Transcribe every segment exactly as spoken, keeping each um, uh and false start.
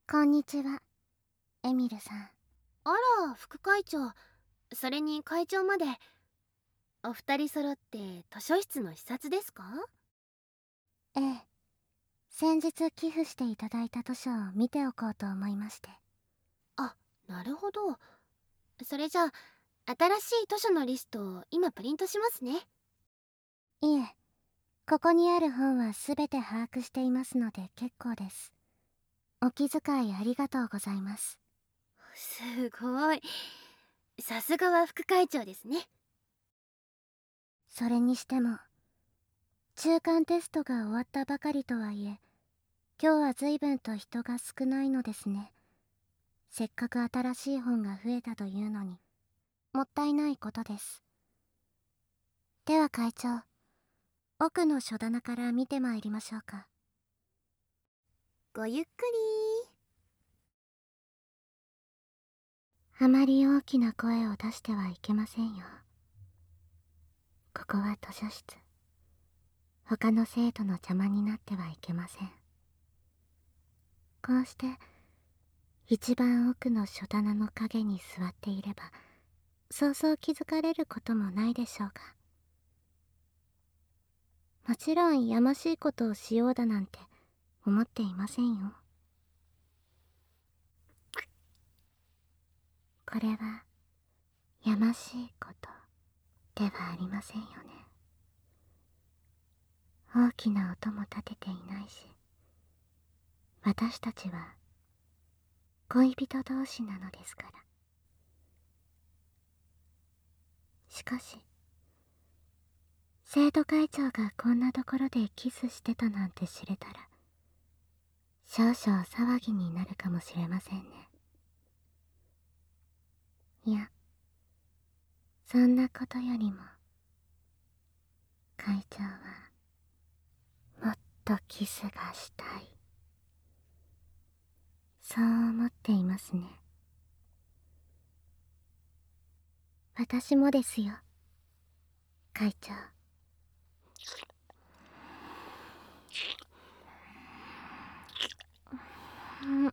こんにちは、エミルさん。 あら、副会長。それに会長まで。お二人揃って図書室の視察ですか？ ええ、先日寄付していただいた図書を見ておこうと思いまして。 あ、なるほど。それじゃあ、新しい図書のリストを今プリントしますね。 いえ、ここにある本はすべて把握していますので結構です。お気遣いありがとうございます。 すごい。さすがは副会長ですね。 それにしても、中間テストが終わったばかりとはいえ、今日は随分と人が少ないのですね。せっかく新しい本が増えたというのに、もったいないことです。では会長、奥の書棚から見てまいりましょうか。 ごゆっくり。 あまり大きな声を出してはいけませんよ。ここは図書室。他の生徒の邪魔になってはいけません。こうして一番奥の書棚の陰に座っていれば、そうそう気づかれることもないでしょうが。もちろんやましいことをしようだなんて思っていませんよ。これはやましいことではありませんよね。大きな音も立てていないし、私たちは恋人同士なのですから。しかし、生徒会長がこんなところでキスしてたなんて知れたら、少々騒ぎになるかもしれませんね。いや、そんなことよりも、会長は、もっとキスがしたい。そう思っていますね。私もですよ、会長。うん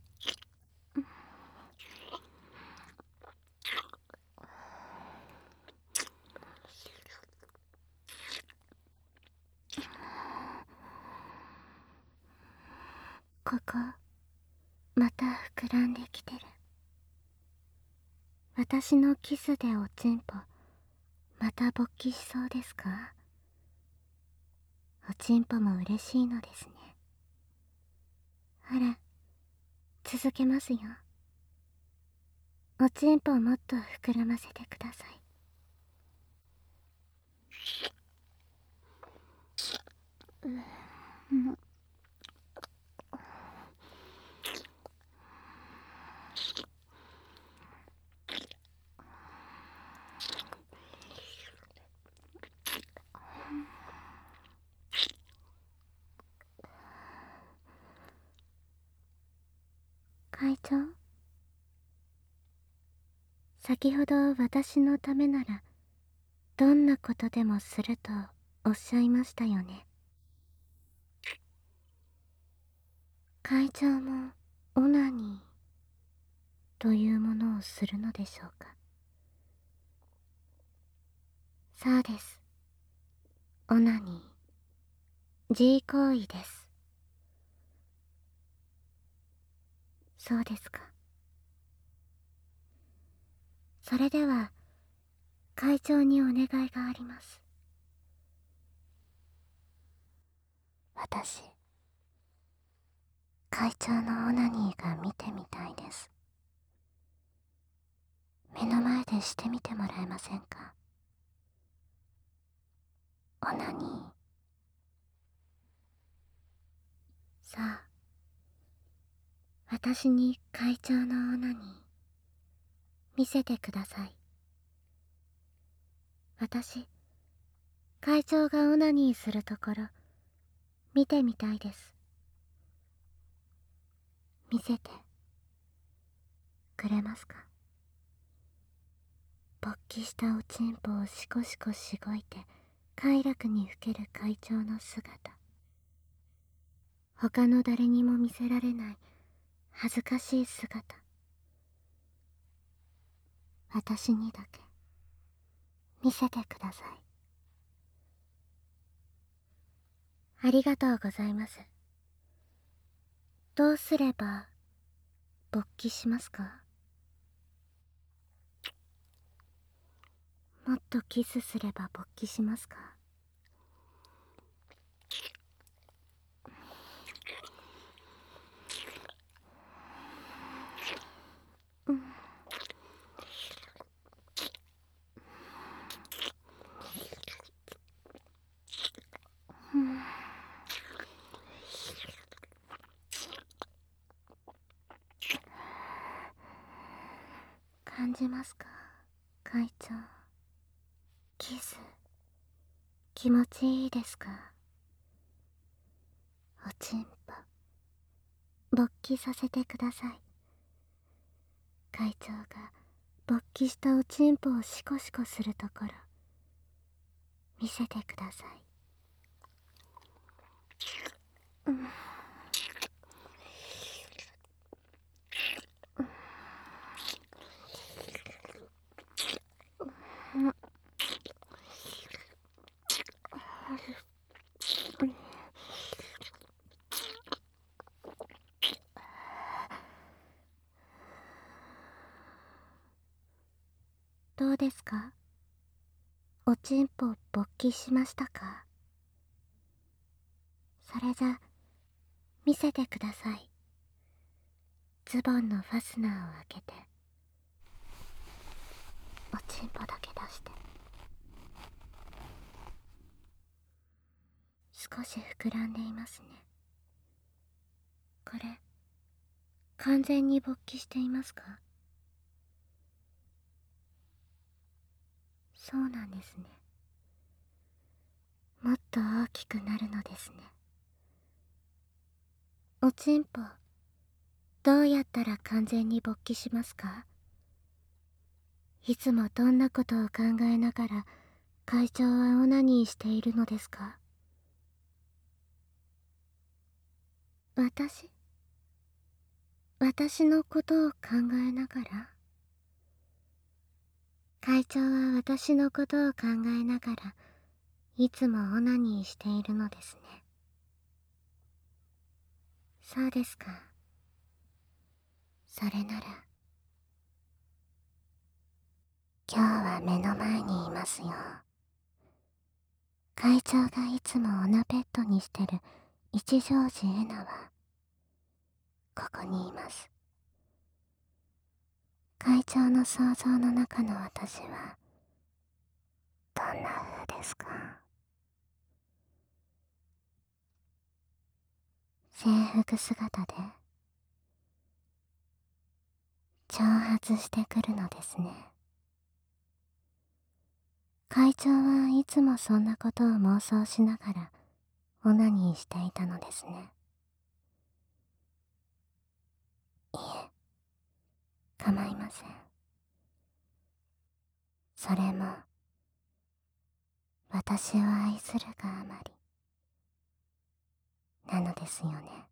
ここ、また膨らんできてる。私のキスでおちんぽ、また勃起しそうですか？おちんぽも嬉しいのですね。あら、続けますよ。おちんぽをもっと膨らませてください。うん、会長、先ほど私のためならどんなことでもするとおっしゃいましたよね。会長もオナニーというものをするのでしょうか？そうです。オナニー、G 行為です。そうですか。それでは会長にお願いがあります。私、会長のオナニーが見てみたいです。目の前でしてみてもらえませんか？オナニー。さあ、私に会長のオナニー見せてください。私、会長がオナニーするところ見てみたいです。見せてくれますか？勃起したおちんぽをシコシコしごいて快楽にふける会長の姿、他の誰にも見せられない恥ずかしい姿、私にだけ見せてください。ありがとうございます。どうすれば勃起しますか？もっとキスすれば勃起しますか？うん、うん、感じますか、会長。キス気持ちいいですか？おちんぽ勃起させてください。会長が勃起したおちんぽをシコシコするところ見せてください。うん、うん、どうですか？おちんぽ勃起しましたか？それじゃ見せてください。ズボンのファスナーを開けておちんぽだけ出して、少し膨らんでいますね。これ完全に勃起していますか？そうなんですね。もっと大きくなるのですね。おちんぽどうやったら完全に勃起しますか？いつもどんなことを考えながら会長はオナニーしているのですか？私私のことを考えながら、会長は私のことを考えながらいつもオナニーしているのですね。そうですか。それなら今日は目の前にいますよ。会長がいつもオナペットにしてる一条寺エナはここにいます。会長の想像の中の私はどんな風ですか？制服姿で挑発してくるのですね。会長はいつもそんなことを妄想しながらオナニーしていたのですね。いえ、構いません。それも私を愛するがあまりなのですよね。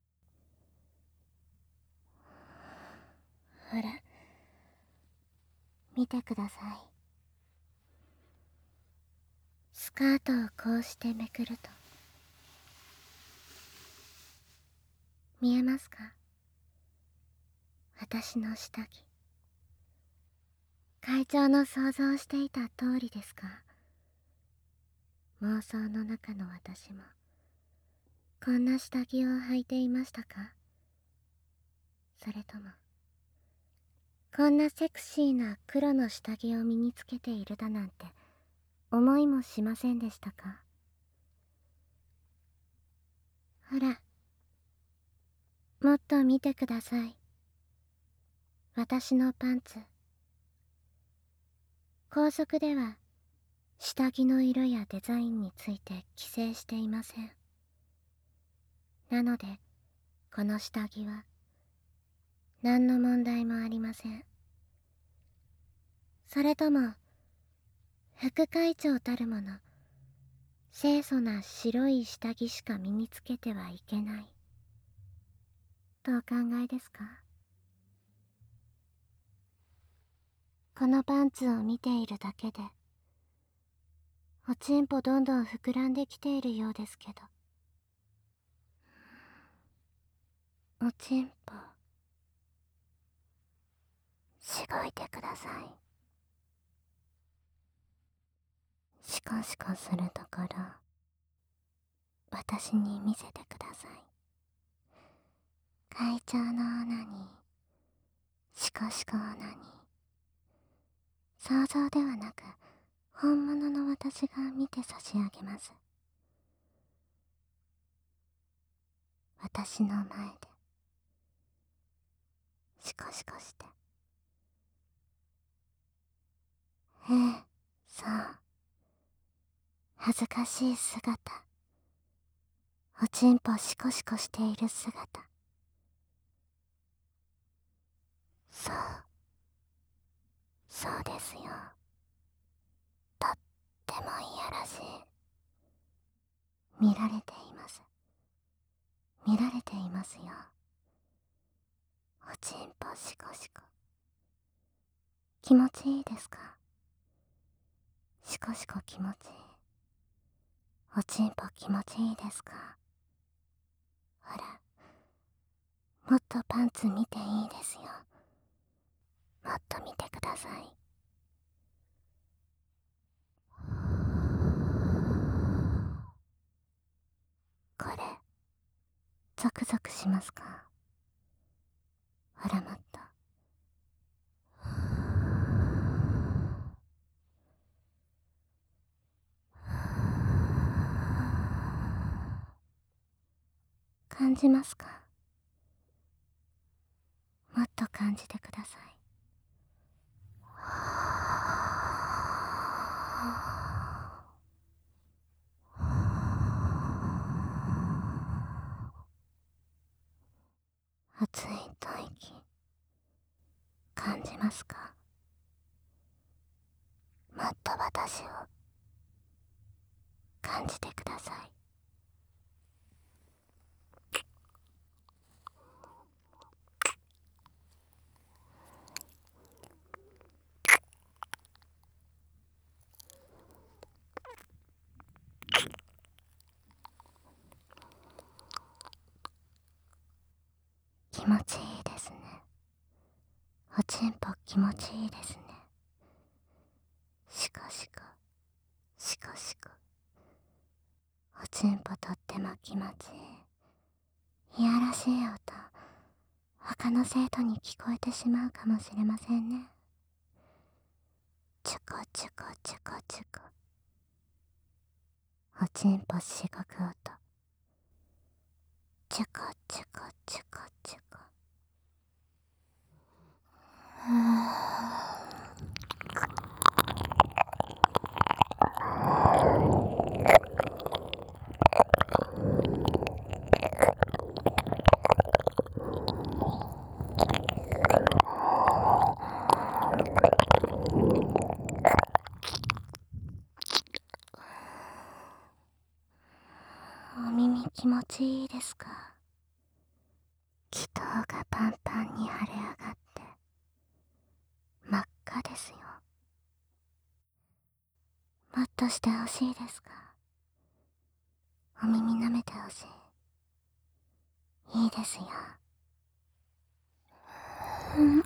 ほら、見てください。スカートをこうしてめくると見えますか？私の下着。会長の想像していた通りですか？妄想の中の私もこんな下着を履いていましたか？それともこんなセクシーな黒の下着を身につけているだなんて思いもしませんでしたか？ほら、もっと見てください。私のパンツ。校則では下着の色やデザインについて規制していません。なのでこの下着は何の問題もありません。それとも副会長たるもの清楚な白い下着しか身につけてはいけないとお考えですか？このパンツを見ているだけでおちんぽどんどん膨らんできているようですけど、おちんぽしごいてください。シコシコするところ私に見せてください。会長のオナにシコシコオナに、想像ではなく本物の私が見て差し上げます。私の前でシコシコして。ええ、そう、恥ずかしい姿、おちんぽシコシコしている姿、そう、そうですよ。とってもいやらしい。見られています。見られていますよ。おちんぽシコシコ。気持ちいいですか？シコシコ気持ちいい。おちんぽ気持ちいいですか？ほら、もっとパンツ見ていいですよ。もっと見てください。これゾクゾクしますか？ほら、もっと。感じますか？もっと感じてください。熱い吐息感じますか？もっと私を感じてください。気持ちいいですね。おちんぽ気持ちいいですね。シコシコシコシコ。おちんぽとっても気持ちいい。いやらしい音、他の生徒に聞こえてしまうかもしれませんね。チュコチュコチュコチュコ。おちんぽしごく音、チュコチュコチュコチュコ。お耳気持ちいいですか？気筒がパンパンに腫れ上がって真っ赤ですよ。もっとしてほしいですか？お耳舐めてほしい。いいですよ。うん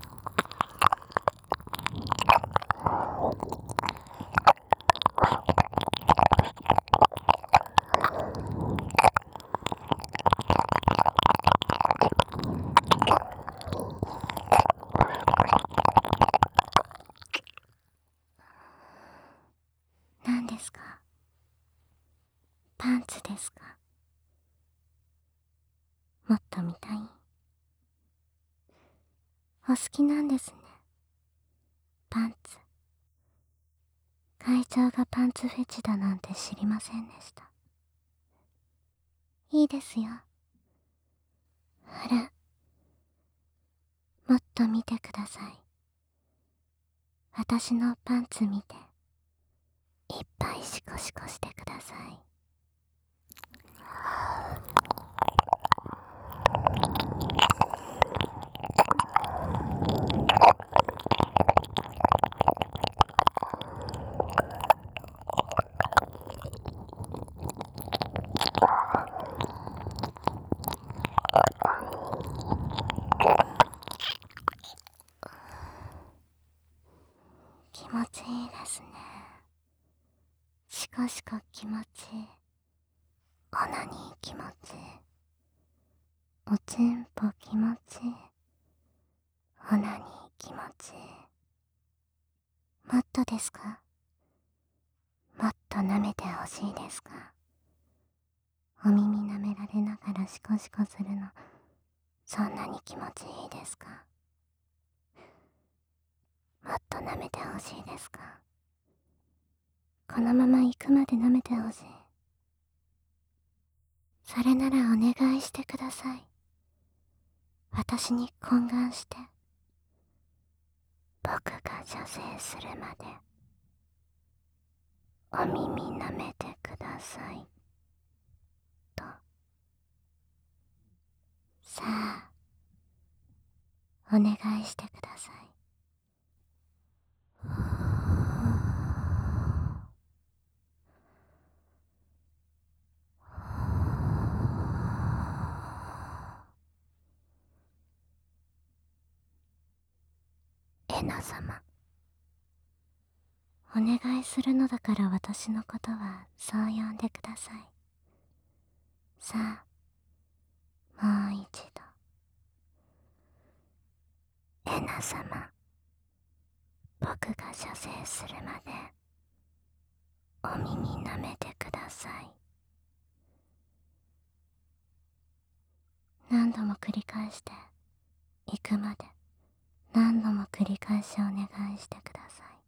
何ですか？パンツですか？もっと見たい？お好きなんですね、パンツ。会長がパンツフェチだなんて知りませんでした。いいですよ。ほら、もっと見てください。私のパンツ見ていっぱいシコシコしてください。 おちんぽ気持ちいい。オナニー気持ちいい。もっとですか？もっと舐めてほしいですか？お耳舐められながらシコシコするの、そんなに気持ちいいですか？もっと舐めてほしいですか？このまま行くまで舐めてほしい。それならお願いしてください。私に懇願して、僕が射精するまでお耳舐めてくださいと。さあ、お願いしてください。エナ様、お願いするのだから私のことはそう呼んでください。さあ、もう一度。エナ様、僕が射精するまでお耳舐めてください。何度も繰り返して、行くまで何度も繰り返しお願いしてください。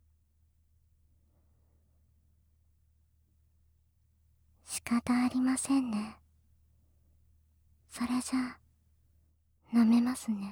仕方ありませんね。それじゃあ、舐めますね。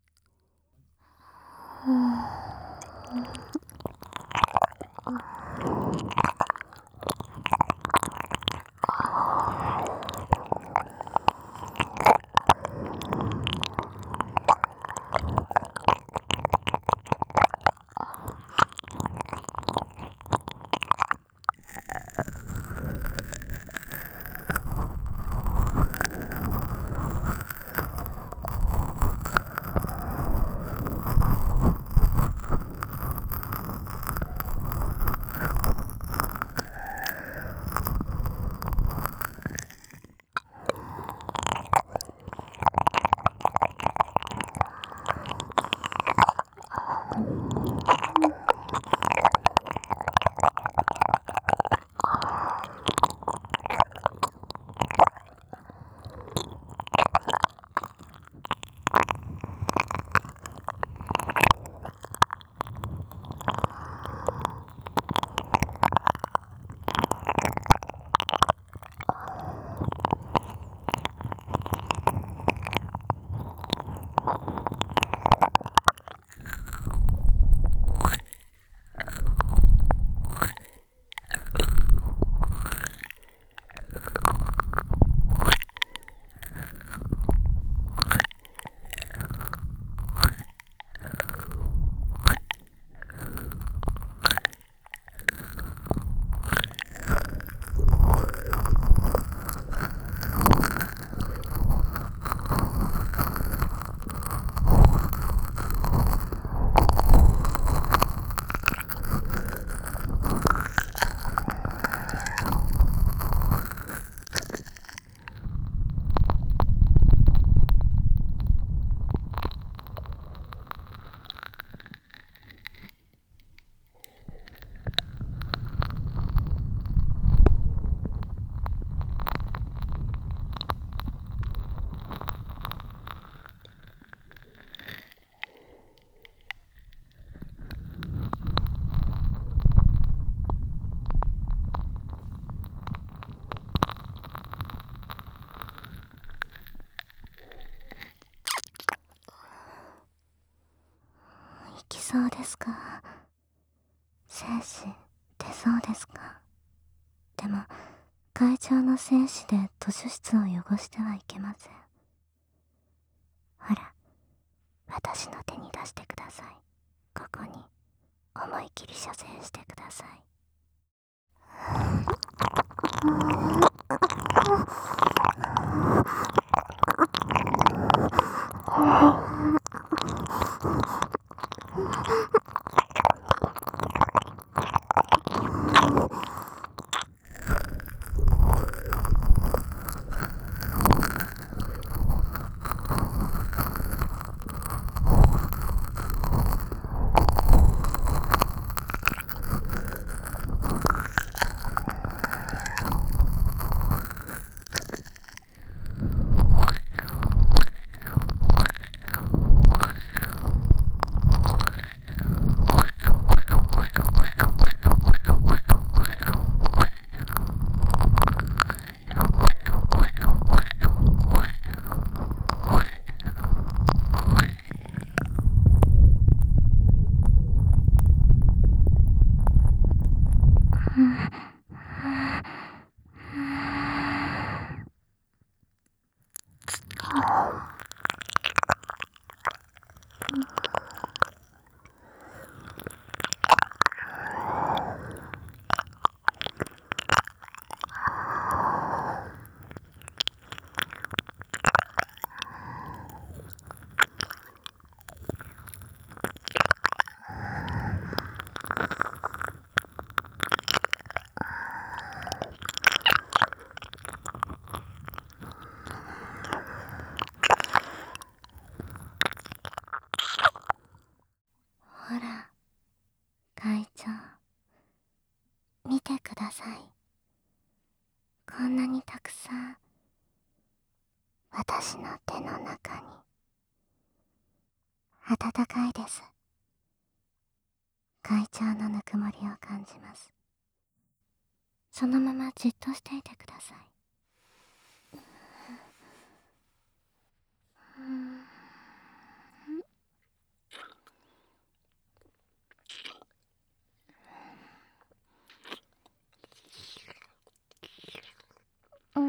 行きそうですか？精子出そうですか？でも会長の精子で図書室を汚してはいけません。ほら、私の手に出してください。ここに思い切り射精してください。 手の中に温かいです。会長のぬくもりを感じます。そのままじっとしていてください。うん。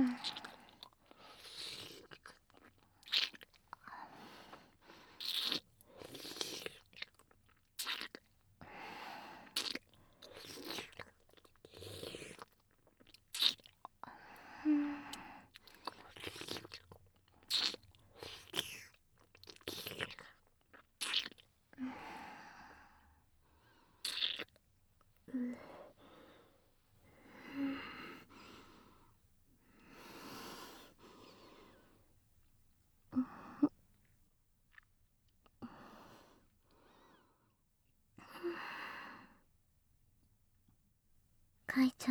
会長、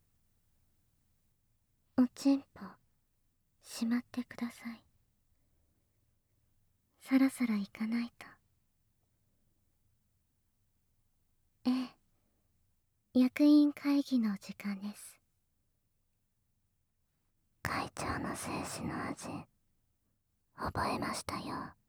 おちんぽしまってください。そろそろ行かないと。ええ、役員会議の時間です。会長の精子の味覚えましたよ。